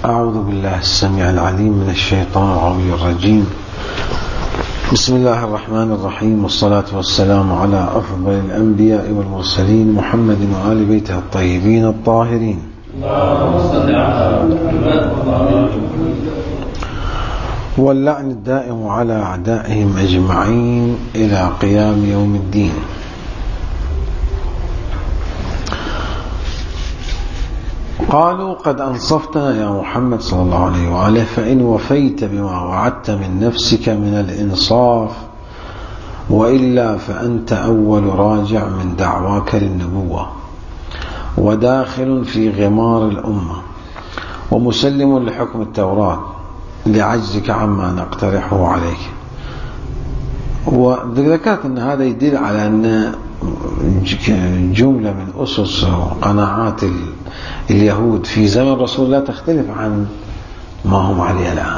أعوذ بالله السميع العليم من الشيطان العلي الرجيم. بسم الله الرحمن الرحيم، والصلاة والسلام على أفضل الأنبياء والمرسلين محمد وآل بيته الطيبين الطاهرين. واللعن الدائم على أعدائهم أجمعين إلى قيام يوم الدين. قالوا: قد أنصفتنا يا محمد صلى الله عليه وآله، فإن وفيت بما وعدت من نفسك من الإنصاف، وإلا فأنت أول راجع من دعواك للنبوة، وداخل في غمار الأمة، ومسلم لحكم التوراة لعجزك عما نقترحه عليك. وذكرت أن هذا يدل على أن جملة من أسس وقناعات اليهود في زمن الرسول لا تختلف عن ما هم عليه الآن.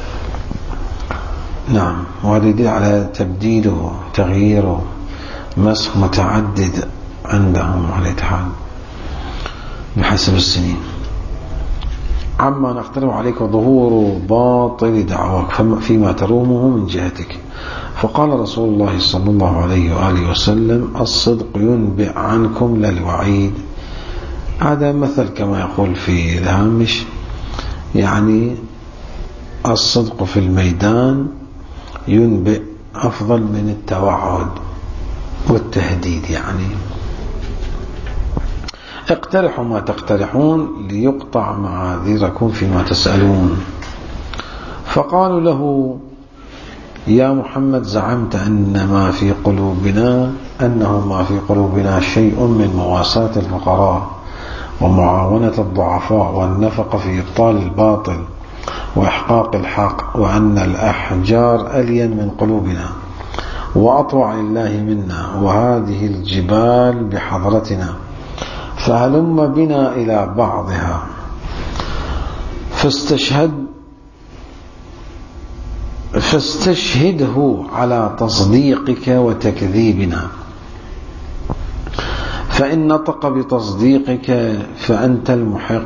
نعم، وهذا يدل على تبديله تغييره مسخ متعدد عندهم على الاتحاد بحسب السنين. عما نقترح عليك ظهور باطل دعواك فيما ترومه من جهتك. فقال رسول الله صلى الله عليه وآله وسلم: الصدق ينبئ عنكم لا الوعيد. هذا مثل كما يقول في الهامش، يعني الصدق في الميدان ينبئ أفضل من التوعد والتهديد. يعني اقترحوا ما تقترحون ليقطع معاذيركم فيما تسألون. فقالوا له: يا محمد، زعمت أنه ما في قلوبنا شيء من مواساة الفقراء ومعاونة الضعفاء والنفقة في إبطال الباطل وإحقاق الحق، وأن الأحجار ألين من قلوبنا وأطوع لله منا، وهذه الجبال بحضرتنا، فهلم بنا إلى بعضها فاستشهده على تصديقك وتكذيبنا، فإن نطق بتصديقك فأنت المحق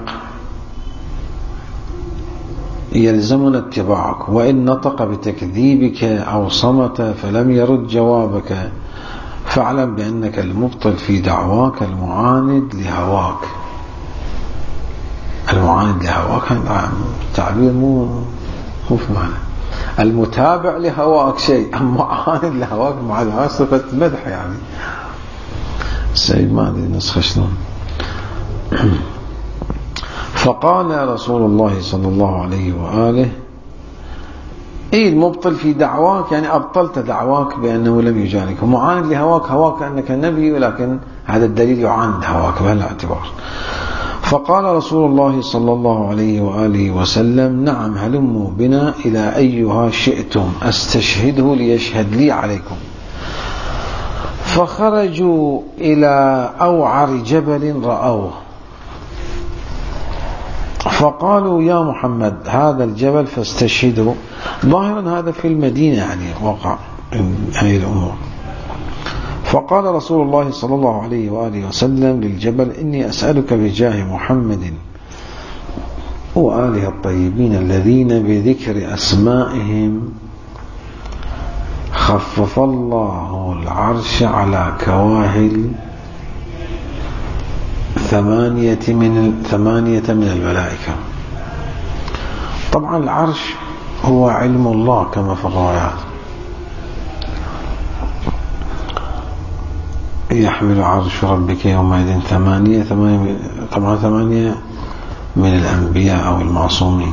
يلزمنا اتباعك، وإن نطق بتكذيبك أو صمت فلم يرد جوابك فاعلم بأنك المبطل في دعواك المعاند لهواك. المعاند لهواك هذا تعبير مو في معنى. المتابع لهواك شيء، أما معاند لهواك مع صفة مدح. يعني السيد ما أدري نسخة شلون. فقال رسول الله صلى الله عليه وآله: المبطل في دعواك يعني أبطلت دعواك بأنه لم يجانك، ومعاند لهواك هواك أنك نبي، ولكن هذا الدليل يعاند هواك بهالاعتبار. فقال رسول الله صلى الله عليه وآله وسلم: نعم، هلموا بنا إلى أيها شئتم أستشهده ليشهد لي عليكم. فخرجوا إلى أوعر جبل رأوه، فقالوا: يا محمد، هذا الجبل فاستشهده. ظاهرا هذا في المدينة، يعني وقع هذه الأمور. فقال رسول الله صلى الله عليه وآله وسلم للجبل: إني أسألك بجاه محمد وآله الطيبين الذين بذكر أسمائهم خفف الله العرش على كواهل ثمانية من الملائكة. طبعا العرش هو علم الله كما في الروايات. يحمل عرش ربك يومئذ ثمانية طبعا 8 من الأنبياء أو المعصومين.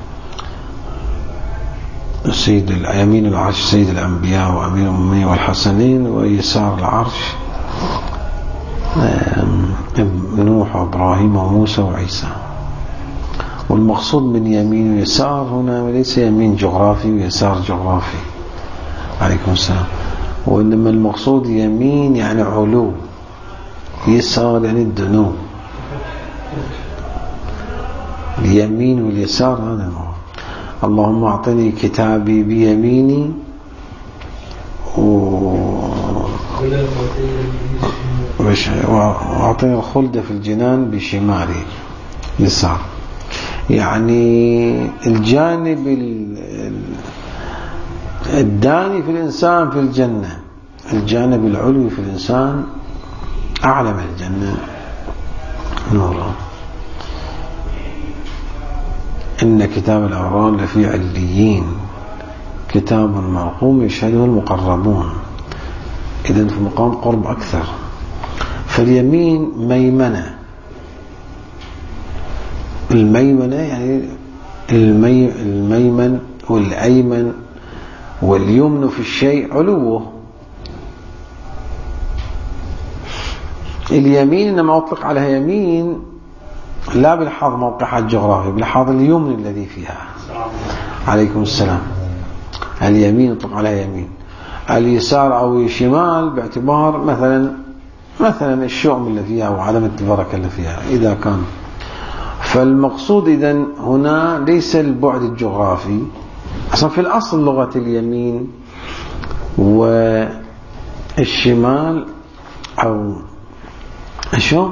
سيد يمين العرش سيد الأنبياء وأمير المؤمنين والحسنين، ويسار العرش نوح وإبراهيم وموسى وعيسى. والمقصود من يمين ويسار هنا ليس يمين جغرافي ويسار جغرافي، عليكم السلام، وإنما المقصود يمين يعني علو، يسار يعني الدنو. اليمين واليسار هذا الموضوع. اللهم أعطني كتابي بيميني وأعطني الخلد في الجنان بشمالي يسار. يعني الجانب الداني في الإنسان في الجنة، الجانب العلوي في الإنسان أعلى من الجنة نورا. إن كتاب الأبرار لفي عليين كتاب مرقوم يشهده المقربون، إذن في مقام قرب أكثر. فاليمين ميمنة، الميمنة يعني الميمن والأيمن واليمن في الشيء علوه. اليمين إنما أطلق عليها يمين لا بلحاظ موقعها الجغرافي، بلحاظ اليمن الذي فيها. عليكم السلام. اليمين يطلق عليها يمين، اليسار أو الشمال باعتبار مثلا الشؤم اللي فيها وعدم البركة اللي فيها إذا كان. فالمقصود إذن هنا ليس البعد الجغرافي، أصلا في الأصل لغة اليمين والشمال أو شو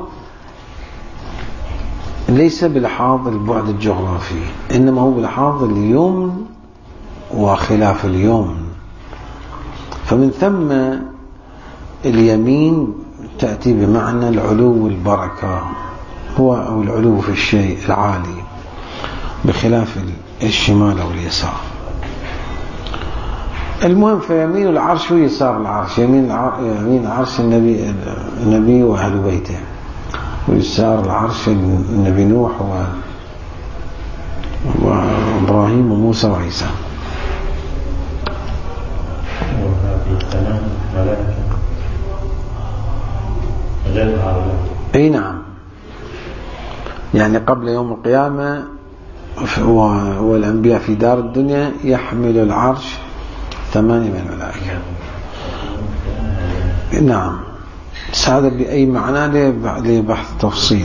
ليس بلحاظ البعد الجغرافي، إنما هو بلحاظ اليمن وخلاف اليمن. فمن ثم اليمين تأتي بمعنى العلو والبركة، هو أو العلو في الشيء العالي، بخلاف الشمال أو اليسار. المهم فيمين العرش ويسار العرش، يمين عرش النبي وأهل بيته، ويسار العرش النبي نوح وإبراهيم وموسى وعيسى. أي نعم، يعني قبل يوم القيامة والأنبياء في دار الدنيا يحمل العرش 8 من الملائكة. نعم، هذا بأي معنى لبحث تفصيل.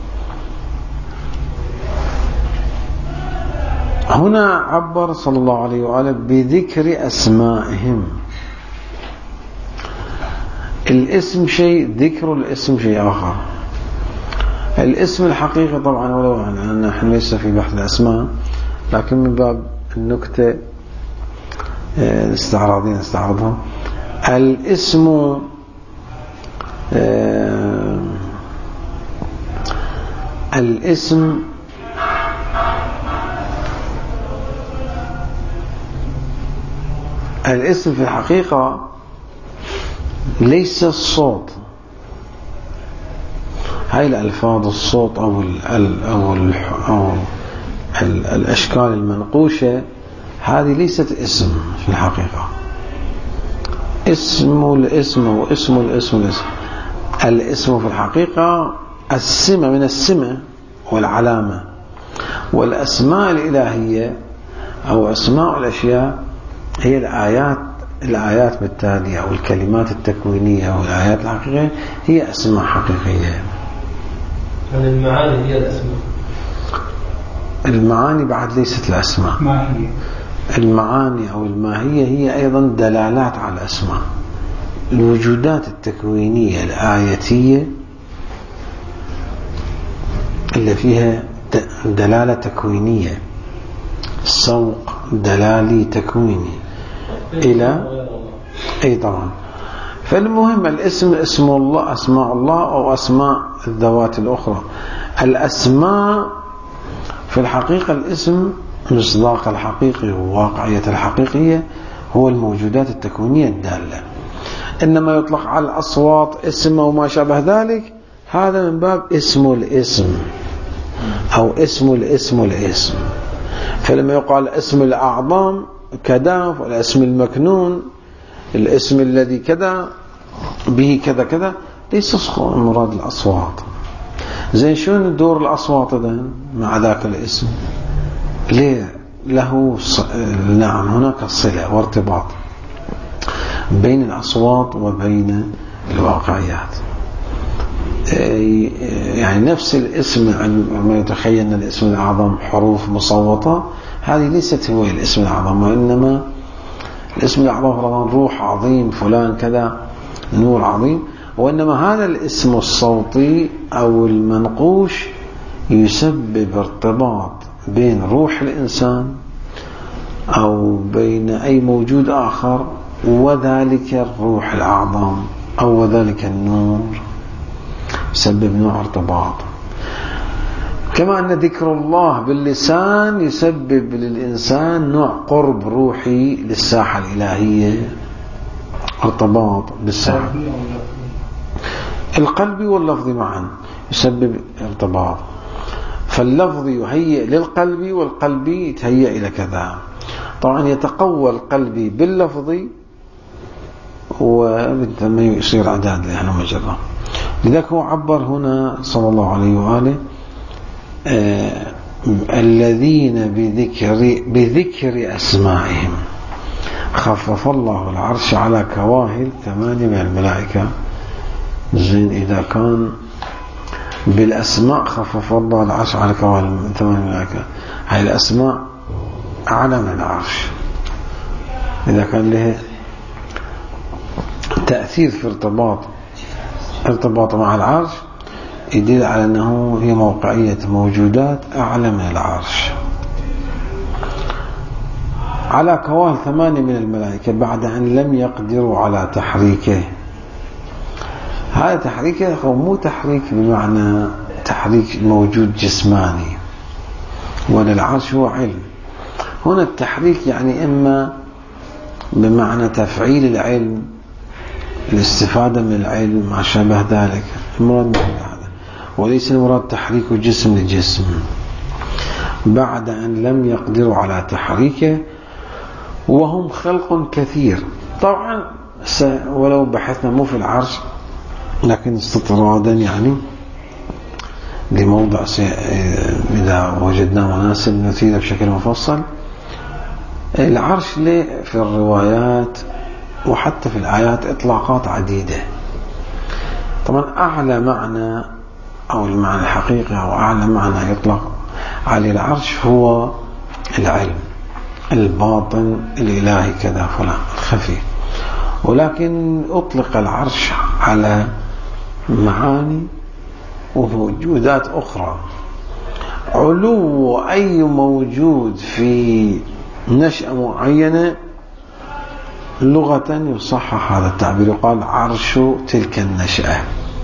هنا عبر صلى الله عليه وآله بذكر أسمائهم. الاسم شيء، ذكر الاسم شيء آخر. الاسم الحقيقي طبعا، ولو أن نحن ليس في بحث الأسماء، لكن من باب النكتة الاستعراضية نستعرضها. الاسم الاسم في الحقيقة ليس الصوت، هاي الألفاظ الصوت أو الأشكال المنقوشة، هذه ليست اسم في الحقيقة. اسم الاسم الاسم في الحقيقة السمة من السمة والعلامة. والأسماء الإلهية أو أسماء الأشياء هي الآيات بالتالي، أو الكلمات التكوينية أو الآيات الحقيقية هي أسماء حقيقية. يعني المعاني هي الأسماء. المعاني بعد ليست الأسماء. ماهية. المعاني أو الماهية هي أيضا دلالات على الأسماء. الوجودات التكوينية الآياتية اللي فيها دلالة تكوينية، سوق دلالي تكويني إلى أي طبعا. فالمهم الاسم اسم الله، أسماء الله أو أسماء الذوات الأخرى. الأسماء في الحقيقة الاسم مصداق الحقيقي وواقعية الحقيقية هو الموجودات التكوينية الدالة. إنما يطلق على الأصوات اسم وما شابه ذلك، هذا من باب اسم الاسم أو اسم الاسم. فلما يقال اسم الأعظام كذا، والاسم المكنون الاسم الذي كذا به كذا كذا، ليس مراد الأصوات. زين شلون دور الأصوات إذن مع ذاك الاسم؟ ليه له نعم هناك صلة وارتباط بين الأصوات وبين الواقعيات. يعني نفس الاسم عندما يتخيل أن الاسم الأعظم حروف مصوتة، هذه ليست هو الاسم الأعظم، وإنما الاسم الأعظم فرضان روح عظيم فلان كذا، نور عظيم. وإنما هذا الاسم الصوتي أو المنقوش يسبب ارتباط بين روح الإنسان أو بين أي موجود آخر وذلك الروح الأعظم أو ذلك النور، يسبب نوع ارتباط. كما أن ذكر الله باللسان يسبب للإنسان نوع قرب روحي للساحة الإلهية، ارتباط بالساحة القلبي واللفظي معا يسبب ارتباط. فاللفظ يهيئ للقلب والقلب يتهيئ إلى كذا. طبعا يتقوى القلبي باللفظي وبالتالي يصير عداد لأنه مجرى. لذلك هو عبر هنا صلى الله عليه وآله الذين بذكر أسمائهم خفف الله العرش على كواهل 8 من الملائكة. زين إذا كان بالأسماء خفف الله العرش على كواهل 8 الملائكة، هاي الأسماء أعلى من العرش، إذا كان له تأثير في ارتباط مع العرش يدل على أنه هي موقعية موجودات أعلى من العرش. على كواهل 8 من الملائكة بعد أن لم يقدروا على تحريكه. هذا تحريكه هو مو تحريك بمعنى تحريك موجود جسماني، ولا العرش هو علم. هنا التحريك يعني إما بمعنى تفعيل العلم، الاستفادة من العلم ما شابه ذلك، المراد من هذا، وليس المراد تحريك جسم لجسم. بعد أن لم يقدروا على تحريكه وهم خلق كثير. طبعا ولو بحثنا مو في العرش لكن استطرادا يعني لموضع إذا وجدنا مناسب نثير بشكل مفصل. العرش له في الروايات وحتى في الآيات إطلاقات عديدة. طبعا أعلى معنى أو المعنى الحقيقي أو أعلى معنى يطلق على العرش هو العلم الباطن الإلهي كذا فلان الخفي، ولكن أطلق العرش على معاني وموجودات أخرى. علو أي موجود في نشأة معينة لغة يصحح هذا التعبير، يقال عرش تلك النشأة.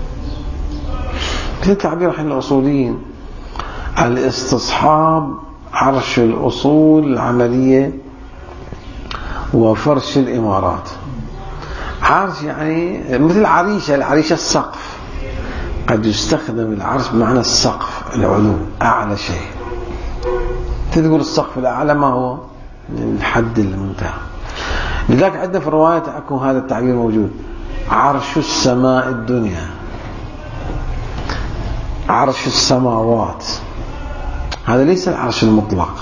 مثل تعبير حين الأصوليين الاستصحاب عرش الأصول العملية وفرش الإمارات. عرش يعني مثل العريشة السقف، قد يستخدم العرش بمعنى السقف العلو أعلى شيء. تقول السقف الأعلى ما هو؟ الحد المنتهى. لذلك عندنا في الروايات أكو هذا التعبير موجود، عرش السماء الدنيا، عرش السماوات. هذا ليس العرش المطلق،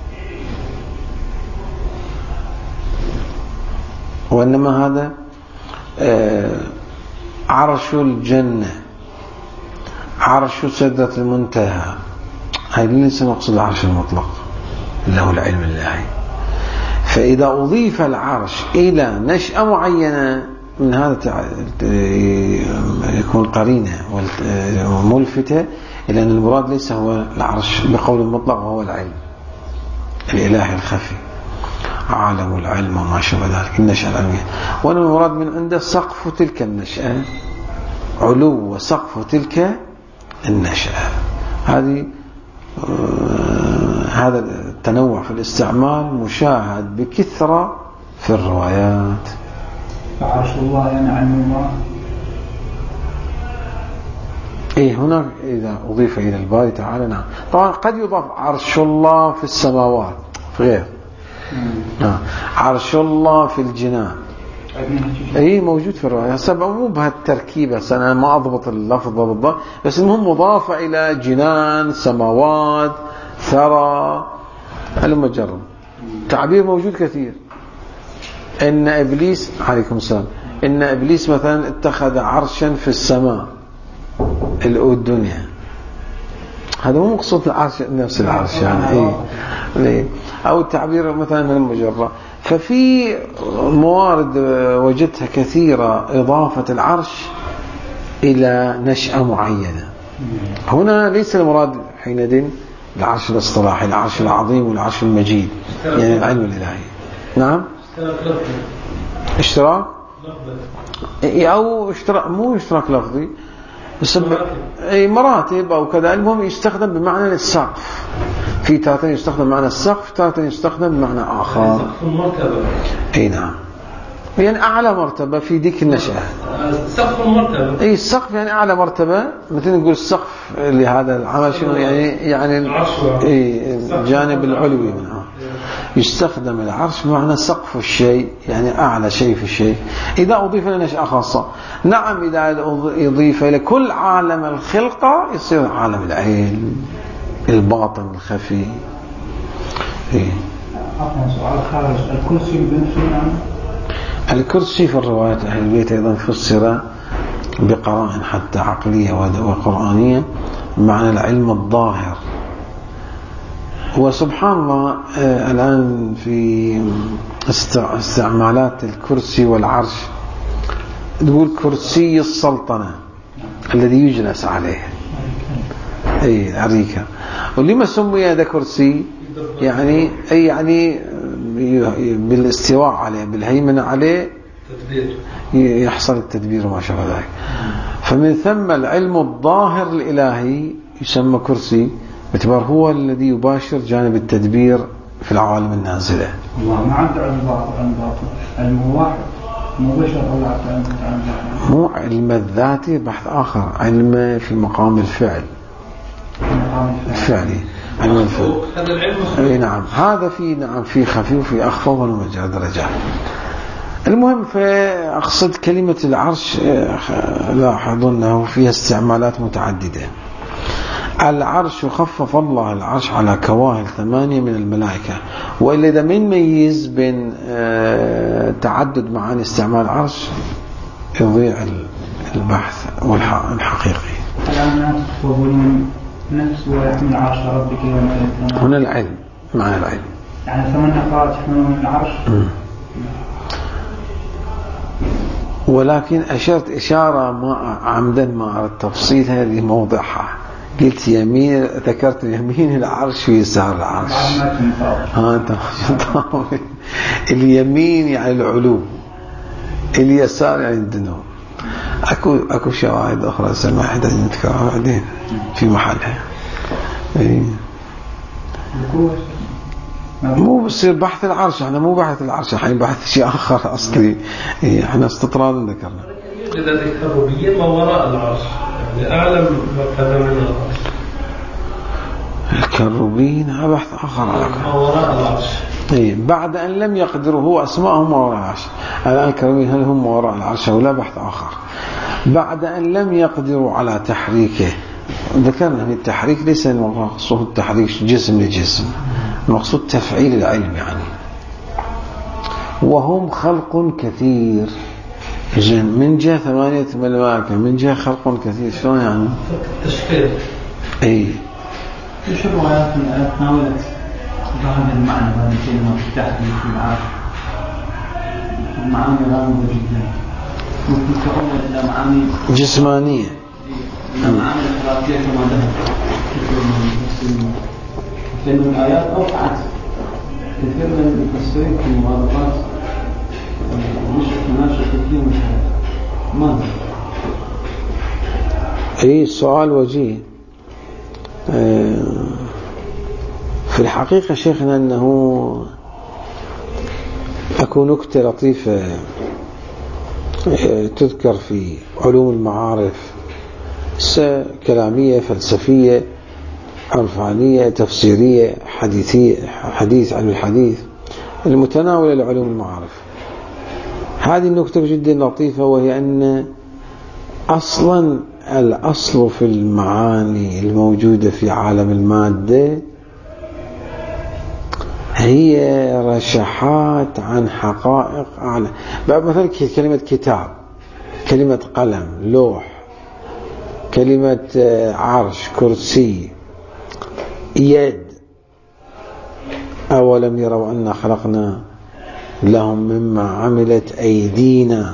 وإنما هذا عرش الجنة، عرش سدرة المنتهى. هذا ليس نقصد العرش المطلق اللي هو العلم الإلهي. فإذا أضيف العرش إلى نشأة معينة من هذا يكون قرينة وملفتة إلى أن المراد ليس هو العرش بقول المطلق، وهو العلم الإلهي الخفي، عالم العلم وما شابه ذلك، النشأة العلمية. وأن المراد من عنده سقف تلك النشأة، علو وسقف تلك النشأة. هذا التنوع في الاستعمال مشاهد بكثرة في الروايات. عرش الله ينعم الله. هنا إذا أضيف إلى الباري تعالى نعم. طبعا قد يضاف عرش الله في السماوات في غير عرش الله في الجنان، موجود في الرواية. سبب مو بهالتركيبة، أنا ما أضبط اللفظ بالضبط، بس المهم مضافة إلى جنان سماوات ثرى المجرد. تعبير موجود كثير. إن إبليس عليكم السلام، إن إبليس مثلا اتخذ عرشا في السماء الدنيا. هذا مو مقصود العرش نفس العرش يعني أو التعبير مثلا المجرد. ففي موارد وجدتها كثيرة إضافة العرش إلى نشأة معينة. هنا ليس المراد حينئذ العرش الاصطلاحي، العرش العظيم والعرش المجيد، يعني العلم الإلهي. نعم، اشتراك أو اشتراك، مو اشتراك لفظي، أي مراتب أو كذا. المهم يستخدم بمعنى السقف، في تارة يستخدم بمعنى السقف، تارة يستخدم بمعنى آخر. سقف المرتبة. أي نعم، يعني أعلى مرتبة في ديك النشأة. سقف المرتبة. أي السقف يعني أعلى مرتبة، مثل نقول السقف لهذا العمل شنو يعني الجانب العلوي منها. يستخدم العرش بمعنى سقف الشيء، يعني أعلى شيء في الشيء، إذا أضيف إلى نشأة خاصة. نعم، إذا أضيف إلى كل عالم الخلقة يصير عالم العلم الباطن الخفي. سؤال خارج الكرسي بنفسه. الكرسي في الروايات أهل البيت أيضا فسر بقرائن حتى عقلية وقرآنية معنى العلم الظاهر. وسبحان الله الآن في استعمالات الكرسي والعرش تقول كرسي السلطنة الذي يجلس عليه، أي الأريكة. ولما سمي هذا كرسي؟ يعني بالاستواء عليه، بالهيمنة عليه يحصل التدبير وما شابه ذلك. فمن ثم العلم الظاهر الإلهي يسمى كرسي، باعتبار هو الذي يباشر جانب التدبير في العوالم النازلة. الله ما عنده علم باطن، علم واحد مباشر. مو علم الذاتي بحث آخر، علم في مقام الفعل، الفعلي، علم الفعل. هذا العلم. اي نعم، هذا في خفي وفي أخفض ومجرى درجات. المهم، فأقصد كلمة العرش لاحظوا أنه فيها استعمالات متعددة. العرش خفف الله العرش على كواهل 8 من الملائكة. وإلا إذا من ميز بين تعدد معاني استعمال العرش يضيع البحث الحقيقي. الآن يقولون نفس ويحمل عرش ربك يوم القيامة. هنا العلم معنى العلم، يعني 8 أفراد يحملون العرش. ولكن أشرت إشارة ما عمدا ما أردت تفصيلها لموضعها. قلت يمين، ذكرت يمين العرش ويسار العرش. أنت اليمين يعني العلو، اليسار يعني الدنو. أكو شواهد أخرى سماحة نذكرها بعدين في محلها. مو بصير بحث العرش، احنا مو بحث العرش، الحين بحث شيء آخر أصلي. احنا استطراد ذكرنا. يوجد هذه الكروبية ما وراء العرش، يعني أعلى مرتبة من العرش. الكروبين بحث آخر على ما وراء العرش. بعد أن لم يقدروا، هو أسماءهم وراء العرش. الآن الكروبين هل هم وراء العرش أو لا بحث آخر. بعد أن لم يقدروا على تحريكه. ذكرنا أن التحريك ليس المقصود التحريك جسم لجسم، المقصود تفعيل العلم يعني. وهم خلق كثير، من جهة 8 ملائكة، من جهة خلق كثير. شلون يعني؟ تشكيل. ايش الروايات تناولت هذا المعنى، هذا الكلمة التحريك في العرش؟ معاني غامضة جدا، ممكن تؤول إلى معاني جسمانية، إلى معاني اختلافية كما ذهب كثير من الآيات. أوقعت كثير من المفسرين في المغالطات مش تناشى كثير من هذا. ما السؤال وجيه. في الحقيقة شيخنا أنه أكو نكتة لطيفة تذكر في علوم المعارف، كلامية فلسفية عرفانية تفسيرية حديثية، حديث عن الحديث المتناولة لعلوم المعارف. هذه النكتة جدا لطيفة، وهي أن أصلا الأصل في المعاني الموجودة في عالم المادة هي رشحات عن حقائق أعلى. مثلا كلمة كتاب، كلمة قلم، لوح، كلمة عرش، كرسي، يد. أولم يروا أن خلقنا لهم مما عملت أيدينا.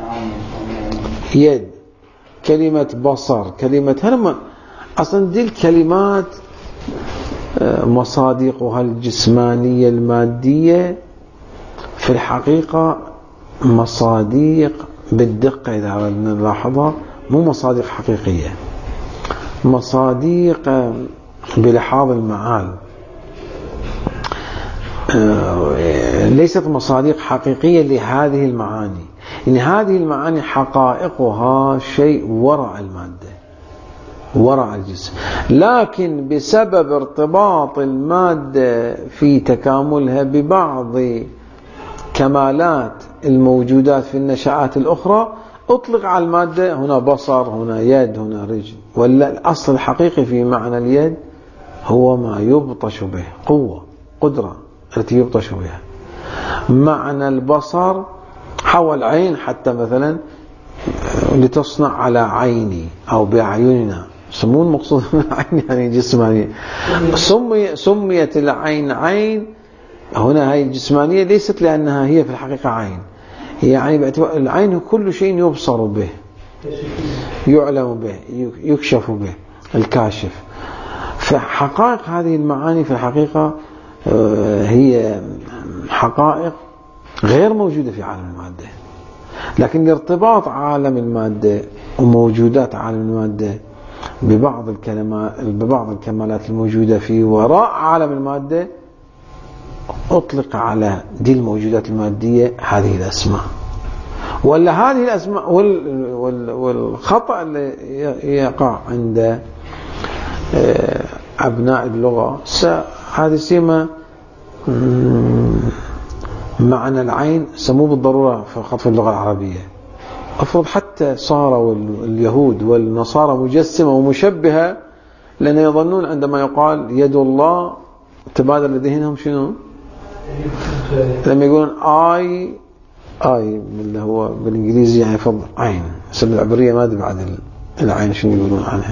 يد، كلمة بصر، كلمة هرم. أصلا دي الكلمات مصادقها الجسمانية المادية في الحقيقة مصادق بالدقة إذا أردنا نلاحظها، مو مصادق حقيقية، مصادق بلحاظ المعال، ليست مصادق حقيقية لهذه المعاني. إن هذه المعاني حقائقها شيء وراء المادة، وراء الجسم، لكن بسبب ارتباط المادة في تكاملها ببعض كمالات الموجودات في النشآت الأخرى أطلق على المادة هنا بصر، هنا يد، هنا رجل. ولا الأصل الحقيقي في معنى اليد هو ما يبطش به، قوة، قدرة التي يبطش بها. معنى البصر حول العين، حتى مثلا لتصنع على عيني أو بأعيننا، سمون المقصود من العين يعني جسمانية. سميت العين عين هنا، هاي الجسمانية ليست لأنها هي في الحقيقة عين، يعني باعتبار العين كل شيء يبصر به، يعلم به، يكشف به، الكاشف. فحقائق هذه المعاني في الحقيقة هي حقائق غير موجودة في عالم المادة، لكن ارتباط عالم المادة وموجودات عالم المادة ببعض الكمالات الموجودة في وراء عالم المادة أطلق على دي الموجودات المادية هذه الأسماء. ولا هذه الأسماء والخطأ اللي يقع عند أبناء اللغة، هذه سيما معنى العين سموه بالضرورة فقط في اللغة العربية. أفرض حتى صار اليهود والنصارى مجسمة ومشبهة، لأن يظنون عندما يقال يد الله تبادل لذهنهم شنو؟ لما يقولون آي اللي هو بالإنجليزي يعني فضل عين، سبب العبرية ما أدري بعد العين شنو يقولون عنها.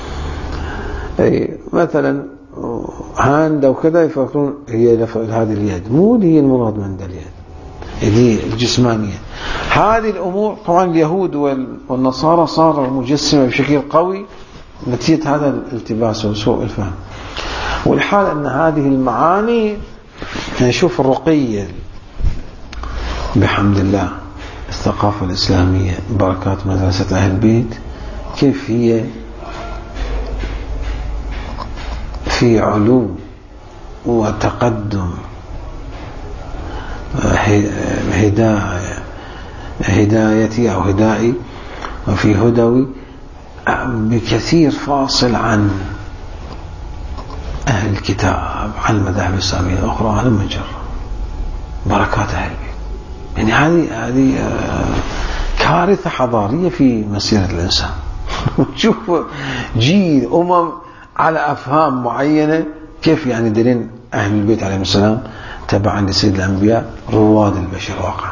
أي مثلا هاند أو كذا يفكرون هي هذه اليد، مو هي المراد من اليد، هي الجسمانية. هذه الأمور طبعا اليهود والنصارى صاروا مجسمة بشكل قوي نتيجة هذا الالتباس وسوء الفهم. والحال أن هذه المعاني نشوف الرقية بحمد الله الثقافة الإسلامية بركات مدرسة أهل البيت، كيف هي في علو وتقدم هدايتي أو هدائي، وفي هدوي بكثير فاصل عن أهل الكتاب، عن المذاهب الإسلامية الأخرى، على مجرى بركات أهل البيت. يعني هذه كارثة حضارية في مسيرة الإنسان. شوف جيل على أفهام معينة، كيف يعني دلين أهل البيت عليهم السلام تبعا لسيد الأنبياء رواد البشر واقع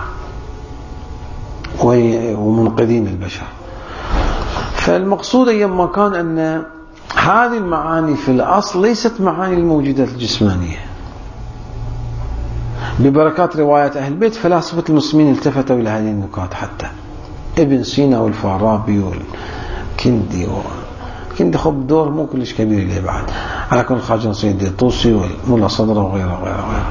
ومنقذين البشر. فالمقصود أيما كان أن هذه المعاني في الأصل ليست معاني الموجودات الجسمانية. ببركات روايات أهل البيت فلاسفة المسلمين التفتوا إلى هذه النكات، حتى ابن سينا والفارابي والكندي كندي خب دور مو كلش كبير اللي بعد، على كل خارج نصير الطوسي والملا صدر وغيره.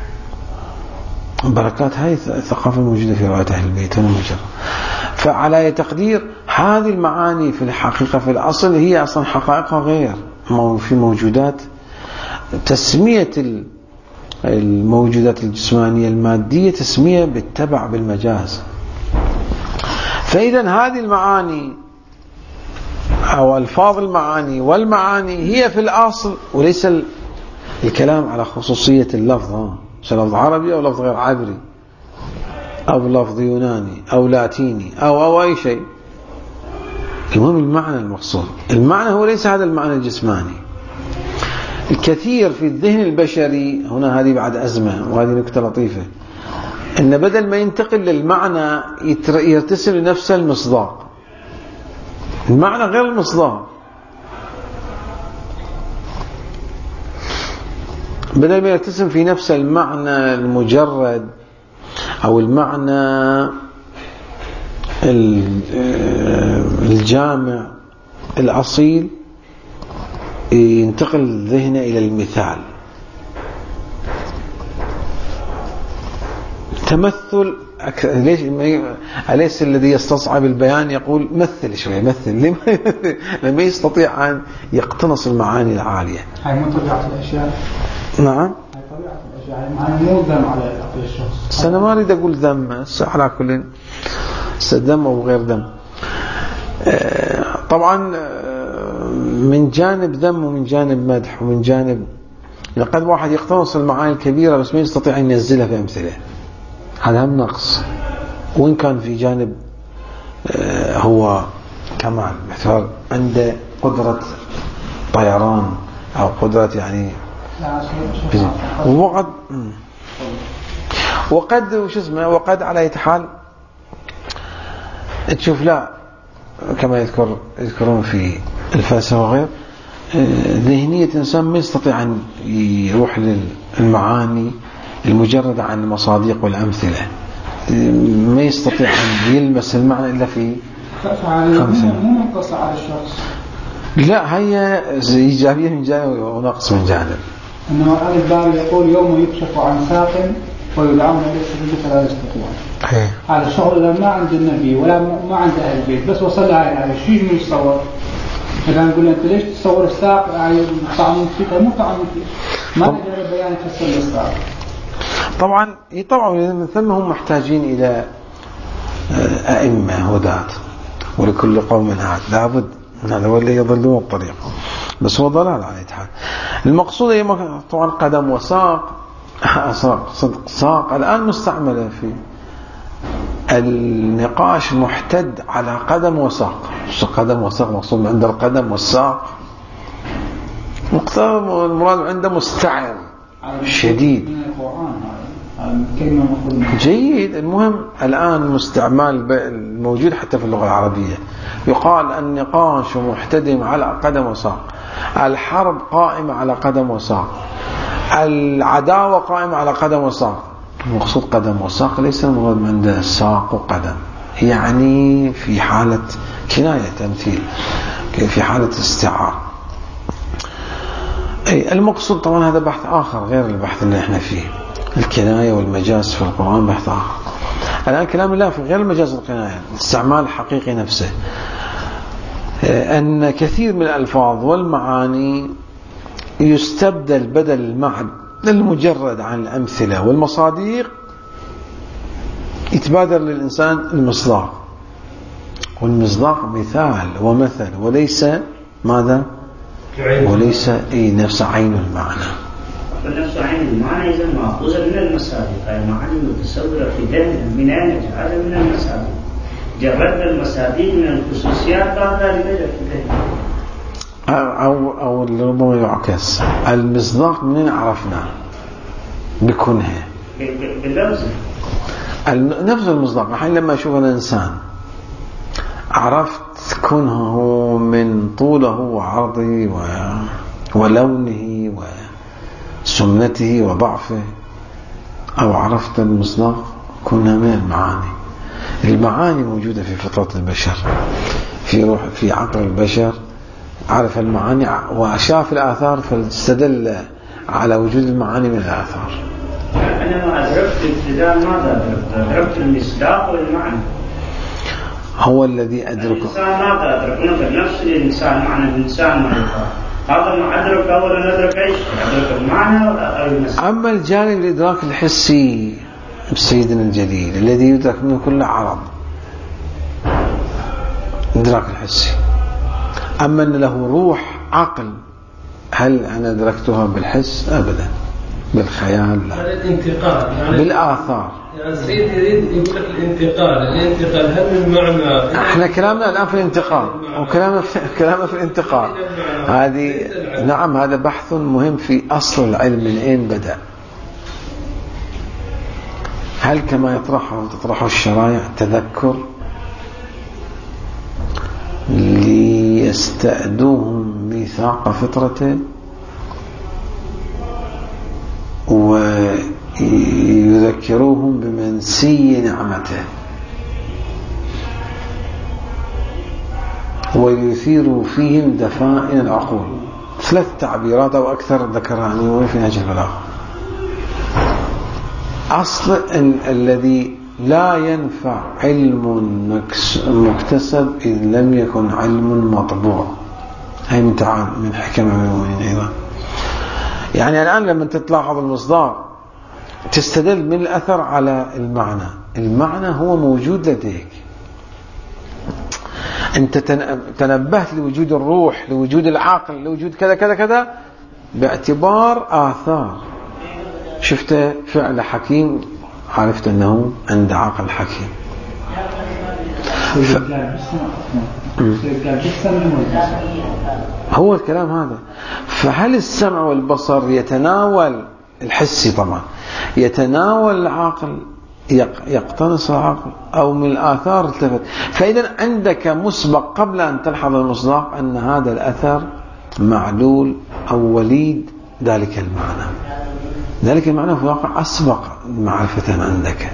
بركات هاي الثقافة الموجودة في روايات أهل البيت والمجرد. فعلى تقدير هذه المعاني في الحقيقة في الأصل هي أصلا حقائقها غير في موجودات. تسمية الموجودات الجسمانية المادية تسمية بالتبع بالمجاز. فإذا هذه المعاني أو ألفاظ المعاني والمعاني هي في الأصل، وليس الكلام على خصوصية اللفظ، لفظ عربي أو لفظ غير عبري أو لفظ يوناني أو لاتيني أو أي شيء. المهم المعنى المقصود. المعنى هو ليس هذا المعنى الجسماني. الكثير في الذهن البشري هنا، هذه بعد أزمة وهذه نكتة لطيفة، إن بدل ما ينتقل للمعنى يرتسم لنفسه المصداق. المعنى غير المصداق. بدل ما يرتسم في نفسه المعنى المجرد أو المعنى الجامع الأصيل، ينتقل ذهنه إلى المثال. تمثل ليش أليس الذي يستصعب البيان يقول مثل شوي مثل لما يستطيع أن يقتنص المعاني العالية. هاي مو طبيعة الأشياء. نعم هاي طبيعة الأشياء، يعني مو ذم على عقل الشخص. أنا ما أريد أقول ذم على كل ذم أو غير ذم. طبعا من جانب ذم ومن جانب مدح ومن جانب لقد واحد يقتنص المعاني الكبيرة بس ما يستطيع أن ينزلها في أمثلة، هذا هم نقص. وإن كان في جانب هو كمال، مثلا عنده قدرة طيران أو قدرة يعني وقد وش اسمه وقد على أي حال تشوف لا كما يذكرون في الفلسفة وغير ذهنية إنسان ما يستطيع أن يروح للمعاني المجردة عن المصادق والأمثلة، ما يستطيع أن يلمس المعنى إلا في خمسة. مو منقصة على الشخص، لا هي إيجابية من جانب ونقص من جانب. إنما الباري يقول يوم يكشف عن ساق ويدعون إلى السجود فلا يستطيعون. هذا الشغل إذا ما عند النبي ولا ما عند أهل البيت بس وصل على شيء من يتصور. إذا نقول أنت ليش تصور الساق طعم فيك مو طعم فيك ما نقدر بيان تفسر الساق. طبعا من ثم هم محتاجين إلى أئمة هداة ولكل قوم هاد لابد هذا هو اللي يضلون الطريق، بس هو ضلال على الاتحاد. المقصود هي طبعا قدم وساق ساق الآن مستعملة في النقاش محتد على قدم وساق. قدم وساق مقصود عند القدم والساق المراد عنده مستعر شديد جيد. المهم الآن مستعمال الموجود حتى في اللغة العربية يقال النقاش محتدم على قدم وساق، الحرب قائمة على قدم وساق، العداوة قائمة على قدم وساق. المقصود قدم وساق ليس المراد عند ساق وقدم، يعني في حالة كناية تمثيل في حالة استعارة. المقصود طبعا هذا بحث آخر غير البحث اللي احنا فيه. الكناية والمجاز في القرآن بحث آخر. الآن كلام الله في غير المجاز الكناية الاستعمال الحقيقي نفسه، أن كثير من الألفاظ والمعاني يستبدل بدل المعنى المجرد عن الأمثلة والمصادق يتبادر للإنسان المصداق، والمصداق مثال ومثل وليس ماذا وليس نفس عين المعنى. فنفس عين المعنى إذا مأخوذة من المصادق، أي معاني متصورة في ذهن من أين جعل من المصادق، جردنا المصادق من الخصوصيات بعد ذلك في ذهن. أو ربما يعكس المصداق منين عرفنا بكونه باللفظ نفس المصداق. الحين لما أشوف الإنسان عرفت كنه من طوله وعرضه ولونه وسمنته وضعفه، أو عرفت المصداق كنها من المعاني. المعاني موجودة في فطرة البشر، في روح في عقل البشر، عرف المعاني وشاف الآثار فاستدل على وجود المعاني من الآثار. أنا ما أدركت الابتداء، ماذا أدركت المصداق والمعنى؟ هو الذي أدركه الإنسان ماذا أدرك نفس الإنسان معنى الإنسان معرفة، هذا ما أدرك أولا أدرك إيش؟ أدرك المعنى أو المصداق. أما الجانب الإدراك الحسي سيدنا الجليل الذي يدرك منه كل عرض إدراك الحسي. أما أن له روح عقل، هل أنا أدركتها بالحس؟ أبدا، بالخيال لا، الانتقال يعني بالآثار. يعني السيد يريد يقول لك الانتقال هل من معنى؟ احنا كلامنا الآن في الانتقال وكلامنا في الانتقال هذه نعم هذا بحث مهم في أصل العلم من أين بدأ. هل كما تطرح الشرائع تذكر ليستأدوهم ميثاق فطرته ويذكروهم بمنسي نعمته ويثيروا فيهم دفائن العقول. 3 تعبيرات أو أكثر ذكرها النووي في نهج البلاغة. أصل الذي لا ينفع علم مكتسب إذ لم يكن علم مطبوع. هي من حكم المؤمنين أيضا. يعني الآن لما تلاحظ المصداق تستدل من الأثر على المعنى. المعنى هو موجود لديك، أنت تنبهت لوجود الروح، لوجود العقل، لوجود كذا كذا كذا باعتبار آثار. شفت فعل حكيم عرفت أنه عند عقل حكيم. هو الكلام هذا. فهل السمع والبصر يتناول الحسي؟ طبعا يتناول العقل، يقتنص العقل، أو من الآثار التفت. فإذا عندك مسبق قبل أن تلحظ المصداق أن هذا الأثر معلول أو وليد ذلك المعنى. ذلك المعنى في الواقع أسبق معرفة عندك.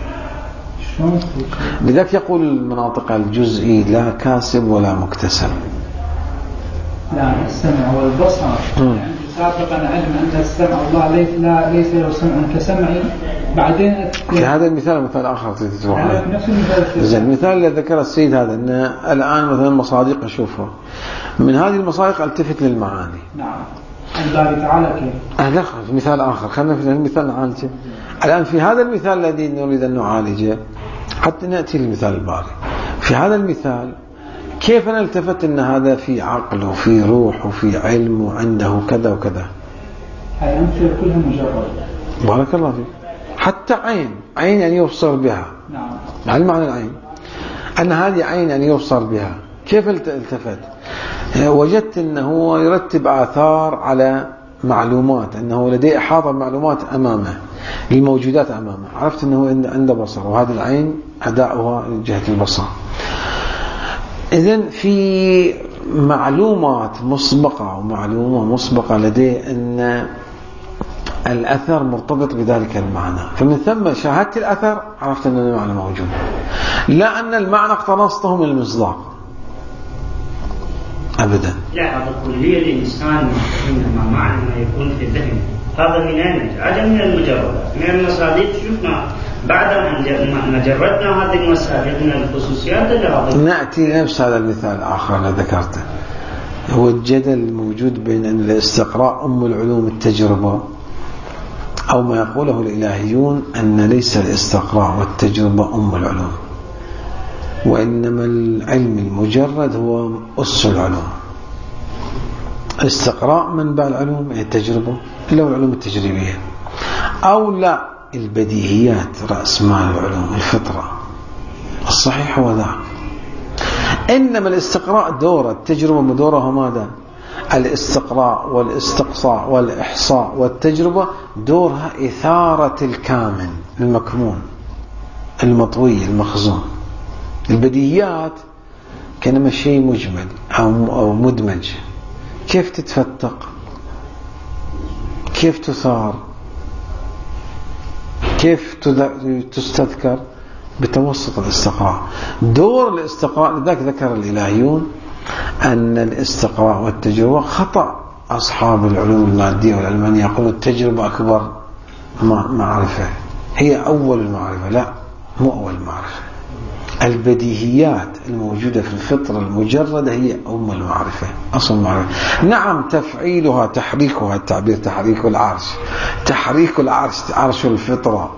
لذلك يقول المناطق الجزئي لا كاسب ولا مكتسب. لا السمع والبصر يعني سابقا علم أن السمع الله ليس له سمع كسمعي. بعدين هذا المثال مثال آخر تتوقع. المثال اللي ذكر السيد هذا أن الآن مثلا مصادق أشوفها، من هذه المصادق التفت للمعاني. نعم. الله تعالى كيف؟ لا في مثال آخر، خلينا في المثال نعالجه. الآن في هذا المثال الذي نريد أن نعالجه حتى نأتي للمثال الباري. في هذا المثال كيف نلتفت أن هذا في عقل وفي روح وفي علم وعنده كذا وكذا. هاي أمثلة كلها مجرد. بارك الله فيك. حتى عين أن يبصر بها. نعم. هل معنى العين؟ أن هذه عين أن يبصر بها. كيف التفت؟ وجدت أنه يرتب آثار على معلومات، أنه لديه إحاطة معلومات أمامه للموجودات أمامه. عرفت أنه عنده بصر، وهذه العين أداؤها جهة البصر. إذن في معلومات مسبقة ومعلومة مسبقة لديه أن الأثر مرتبط بذلك المعنى، فمن ثم شاهدت الأثر عرفت أن المعنى موجود، لا أن المعنى اقتنصته من المصداق أبدا. لا هذا كلية الإنسان إنما معنى ما يكون في الذهن هذا من أين جاء؟ من المجردات، من المصادق. شفنا بعد أن جردنا هذه المصادق من الخصوصيات. نأتي نفس هذا المثال الآخر اللي ذكرته، هو الجدل الموجود بين أن الاستقراء أم العلوم التجربة، أو ما يقوله الإلهيون أن ليس الاستقراء والتجربة أم العلوم، وإنما العلم المجرد هو أس العلوم. الاستقراء منبع العلوم، التجربة لو العلوم التجريبية، أو لا البديهيات رأس مال العلوم، الفطرة. الصحيح هو ذا. إنما الاستقراء دور، التجربة دورها ماذا؟ الاستقراء والاستقصاء والإحصاء والتجربة دورها إثارة الكامن المكمون المطوي المخزون. البديهيات كانما شيء مجمل أو مدمج، كيف تتفتق، كيف تثار، كيف تستذكر؟ بتوسط الاستقراء. دور الاستقراء، لذلك ذكر الإلهيون أن الاستقراء والتجربة خطأ أصحاب العلوم المادية والعلمانية، يقولون التجربة أكبر معرفة، هي أول المعرفة. لا، مو أول المعرفة. البديهيات الموجودة في الفطرة المجردة هي أم المعرفة، أصل المعرفة. نعم تفعيلها، تحريكها، التعبير تحريك العرش، تحريك العرش، عرش الفطرة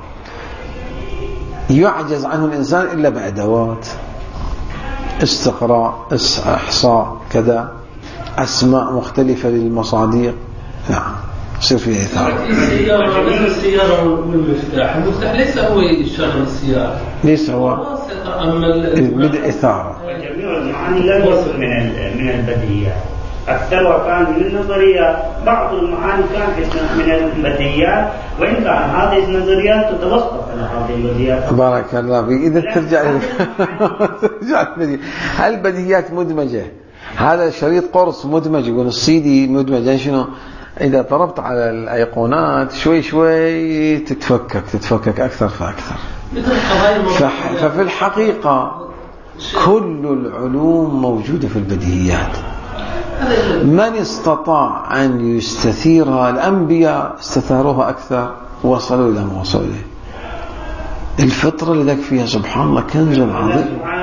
يعجز عنه الإنسان إلا بأدوات استقراء، إحصاء، كذا، أسماء مختلفة للمصادق. نعم يصير فيها إثارة. السيارة والمفتاح، المفتاح ليس هو يشغل السيارة، ليس هو بدء إثارة. جميع المعاني لا تصل من البديهيات، أكثرها كان من النظريات. بعض المعاني كانت من البديهيات، وإن كان هذه النظريات تتوسط على هذه البديهيات. بارك الله فيك. إذا ترجع هل البديهيات مدمجة؟ هذا شريط قرص مدمج، يقول السيدي مدمج. شنو؟ إذا ضربت على الأيقونات شوي شوي تتفكك أكثر فأكثر. ففي الحقيقة كل العلوم موجودة في البديهيات، من استطاع أن يستثيرها، الأنبياء استثاروها أكثر، وصلوا إلى ما وصلوا إليه. الفطرة اللي ذاك فيها سبحان الله كنز عظيم.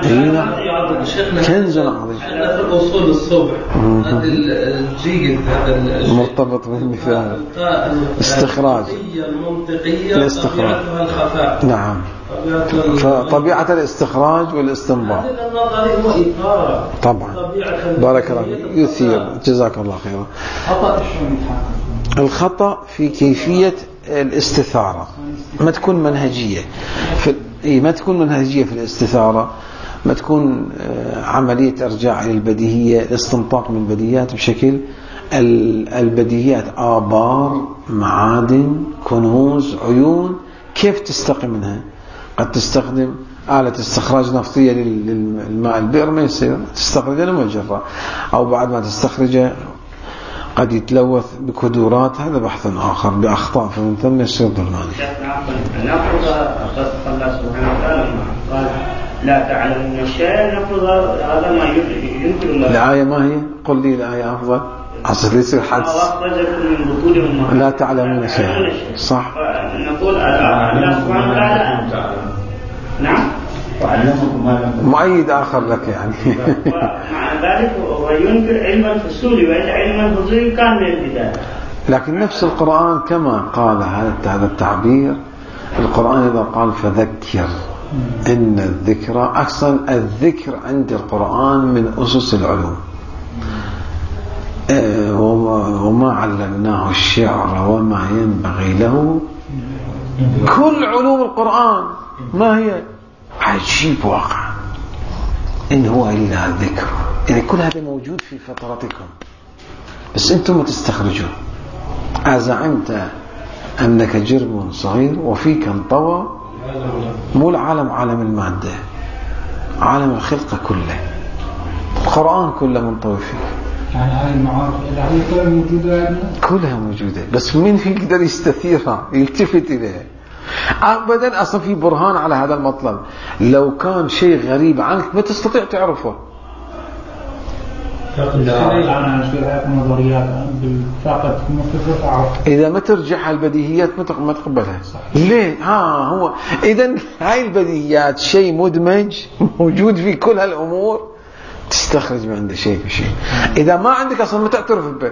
كنز عظيم. احنا في أصول الصبح هذا الجيد، هذا مرتبط بالمثال استخراج المنطقية الاستخراج. الخفاء. نعم. فطبيعة الاستخراج والاستنباط طبعا. بارك الله فيك. يثير. جزاك الله خيرا. الخطأ في كيفية الاستثارة، ما تكون منهجية ما تكون منهجية في الاستثارة، ما تكون عملية إرجاع إلى البديهية، الاستنطاق من البديهيات بشكل البديهيات آبار، معادن، كنوز، عيون، كيف تستقي منها؟ قد تستخدم آلة استخراج نفطية للماء البئر، ما يصير تستخرجه للمجرة، أو بعد ما تستخرجه قد يتلوث بكدورات، هذا بحث آخر بأخطاء، فمن ثم يصير ظلماني. نفرض الله سبحانه وتعالى قال لا تعلمون شيئا، نفرض هذا ما ينكر الله. الآية ما هي؟ قل لي الآية أفضل عشان يصير حدس. لا تعلمون شيئا، صح. نقول الله سبحانه وتعالى نعم مؤيد آخر لك يعني. مع ذلك وينكر علم الفصول، وإلا علم الفصول كان من البداية. لكن نفس القرآن كما قال هذا التعبير، القرآن إذا قال فذكر إن الذكرى، أصلا الذكر عند القرآن من أسس العلوم. وما علمناه الشعر وما ينبغي له. كل علوم القرآن ما هي؟ عجيب واقع إن هو إلا ذكر. يعني كل هذا موجود في فطرتكم، بس أنتم ما تستخرجون. أزعمت أنك جرم صغير وفيك انطوى، مو العالم عالم المادة، عالم الخلقة كله، القرآن كله منطوي فيه. يعني هاي المعارف هي كلها موجودة، كلها موجودة، بس مين يقدر يستثيرها يلتفت إليها؟ أبدا. أصلا في برهان على هذا المطلب. لو كان شيء غريب عنك ما تستطيع تعرفه. إذا ما ترجع البديهيات ما تقبلها. ليه؟ هو إذا هاي البديهيات شيء مدمج موجود في كل هالأمور، تستخرج من عنده شيء في شيء. إذا ما عندك أصلا ما تعترف به.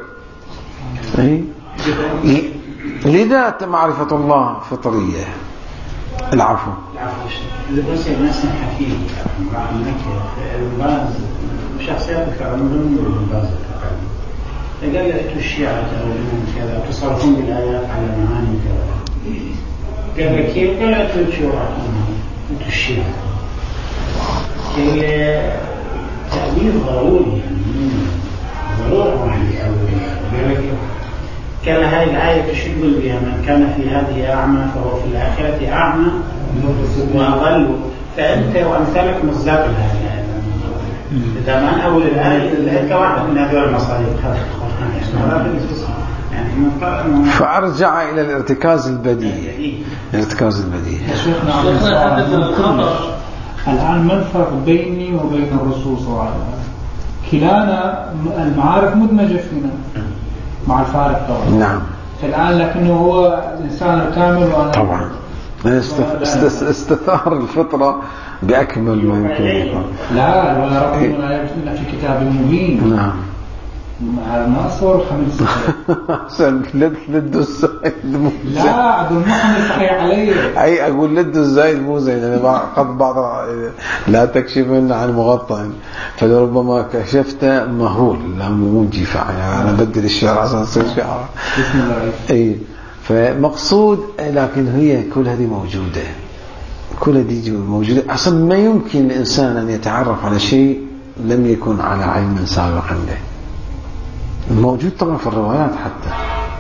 لذا معرفة الله فطرية. العفو. بس الناس حكيه الباز شخصيات كعمرهم الباز قال لك الشيعة تقولون كذا، تصرفون بالآيات على معاني كذا. قال لك كيف؟ قال لك الشيعة أنتم الشيعة تأويل ضروري، ضرورة يعني. كان هذه الآية تشبه بها من كان في هذه أعمى فهو في الآخرة أعمى وأضل، فأنت وأمثالك مصداق لها. إذا ما أول الآية أنت واحد من هذول المصادق يعني. فأرجع إلى الارتكاز البديهي. الارتكاز البديهي. الآن ما الفرق بيني وبين الرسول صلى الله عليه وسلم؟ كلانا المعارف مدمجة فينا مع الفارق طبعا. نعم. الآن لكنه هو الإنسان الكامل وأنا طبعا استثار الفطرة بأكمل ما يمكن. لا ولا ربنا لا يجعلنا في كتاب مبين. نعم. هذا ما صور 5 عشان لد الزايد مو زين. لا عبد المحمد صحيح علي. أي أقول لد الزايد مو زين. يعني قد بعض لا تكشفن عن مغطى، فلربما كشفت مهول لا مو جيفع. يعني أنا بدل الشعر عشان يصير شعر. بسم الله. أي فمقصود، لكن هي كل هذه موجودة، كل هذه موجودة. أصلا ما يمكن الإنسان أن يتعرف على شيء لم يكن على علم سابق عنده. موجود طبعا في الروايات، حتى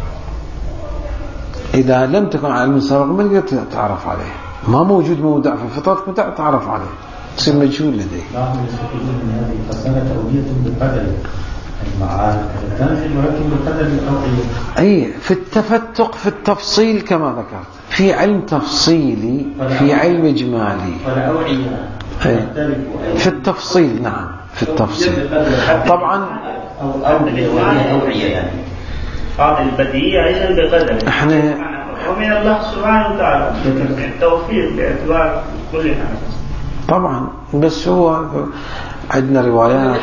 إذا لم تكن على علم سابق ما تقدر تعرف عليه. ما موجود موضع في فطرتك ما تعرف عليه، تصير مجهول لديك. نحن نستفيدون من هذه القسمة توجيه بالقدر المعارف تنزل ولكن بالقدر الأوعية. أي في التفتق في التفصيل كما ذكرت، في علم تفصيلي في علم إجمالي. والأوعية في التفصيل. نعم في التفصيل طبعا. أو نوعية يعني. هذه البديهية أيضا بقدر احنا ومن الله سبحانه وتعالى التوفيق باعتبار كل حاجة. طبعا بس هو عندنا روايات.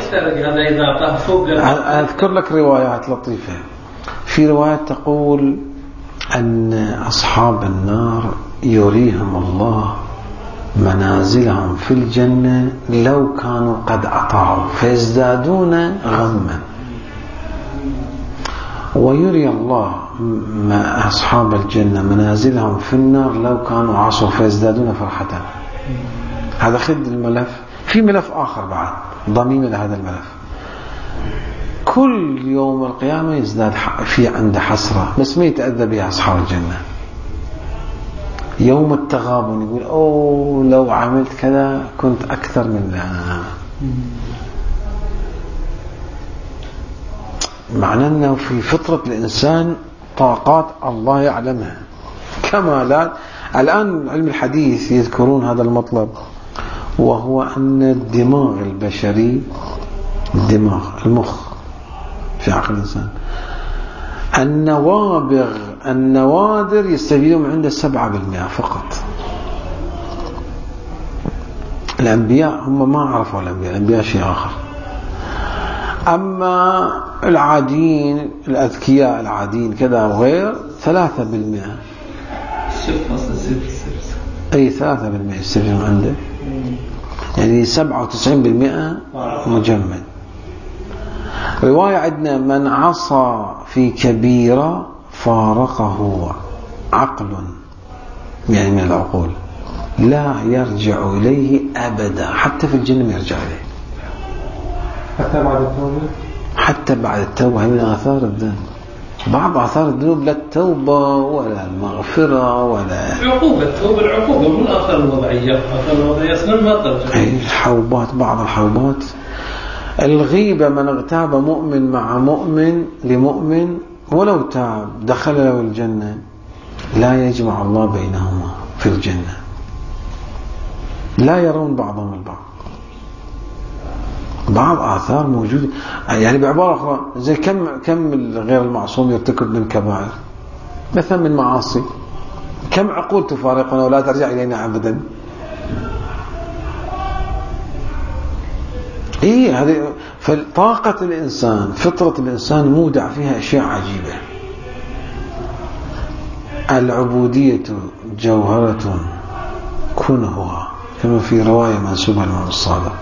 أذكر لك روايات لطيفة. في روايات تقول أن أصحاب النار يريهم الله منازلهم في الجنة لو كانوا قد أطاعوا فيزدادون غما، ويري الله أصحاب الجنة منازلهم في النار لو كانوا عصوا فيزدادون فرحة. هذا خد الملف. في ملف آخر بعد ضميم لهذا الملف. كل يوم القيامة يزداد في عنده حسرة بس ما يتأذى بها أصحاب الجنة. يوم التغابن يقول أوه لو عملت كذا كنت أكثر من أنا. معنى أنه في فطرة الإنسان طاقات الله يعلمها، كمالات. الآن علم الحديث يذكرون هذا المطلب، وهو أن الدماغ البشري، الدماغ المخ في عقل الإنسان، النوادر يستفيدون عنده 7% فقط. الأنبياء هم ما عرفوا الأنبياء شيء آخر. أما العاديين الأذكياء العاديين كذا وغير 3%. أي 3% يستفيدون عنده، يعني 97% مجمد. رواية عندنا من عصى في كبيرة فارقه عقل، يعني من العقول، لا يرجع إليه أبدا، حتى في الجنة ما يرجع إليه حتى بعد التوبة. حتى بعد التوبة. هي من آثار الذنب. بعض آثار الذنوب لا التوبة ولا المغفرة ولا عقوبة. التوبة العقوبة من آثار الوضعية. آثار الوضعية أصلا ما ترجع. الحوبات، بعض الحوبات. الغيبة، من اغتاب مؤمن مع مؤمن لمؤمن ولو تاب دخل له الجنة، لا يجمع الله بينهما في الجنة، لا يرون بعضهم البعض. بعض آثار موجودة، يعني بعبارة أخرى زي كم غير المعصوم يرتكب من كبائر مثلا من معاصي، كم عقول تفارقنا ولا ترجع إلينا أبدا. إيه هذه. فطاقة الإنسان، فطرة الإنسان مودع فيها أشياء عجيبة. العبودية جوهرة كنهها، كما في رواية منسوبة للإمام الصادق.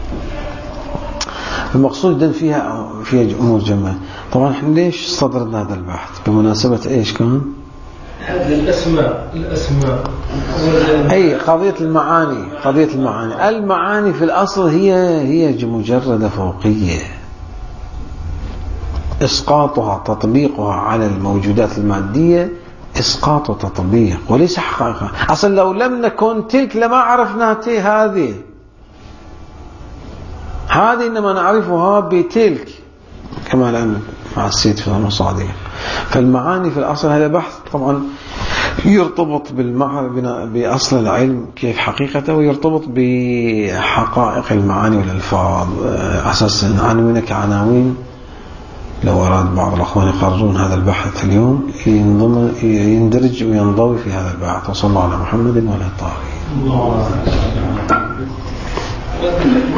المقصود فيها أمور جمع. طبعا احنا ليش صدرنا هذا البحث؟ بمناسبة ايش كان؟ هذه الأسماء أي قضية المعاني. المعاني في الأصل هي مجرد فوقية، إسقاطها تطبيقها على الموجودات المادية إسقاط وتطبيق وليس حقيقة. أصلا لو لم نكن تلك لما عرفنا هذه إنما نعرفها بتلك، كما الآن مع السيد في المصادق. فالمعاني في الأصل هذا بحث طبعا يرتبط بأصل العلم كيف حقيقته، ويرتبط بحقائق المعاني والألفاظ. أساس عنوانك عناوين لو أراد بعض الأخوان يقررون هذا البحث اليوم يندرج وينضوي في هذا البحث. وصلى الله على محمد وعلى آله الطاهرين.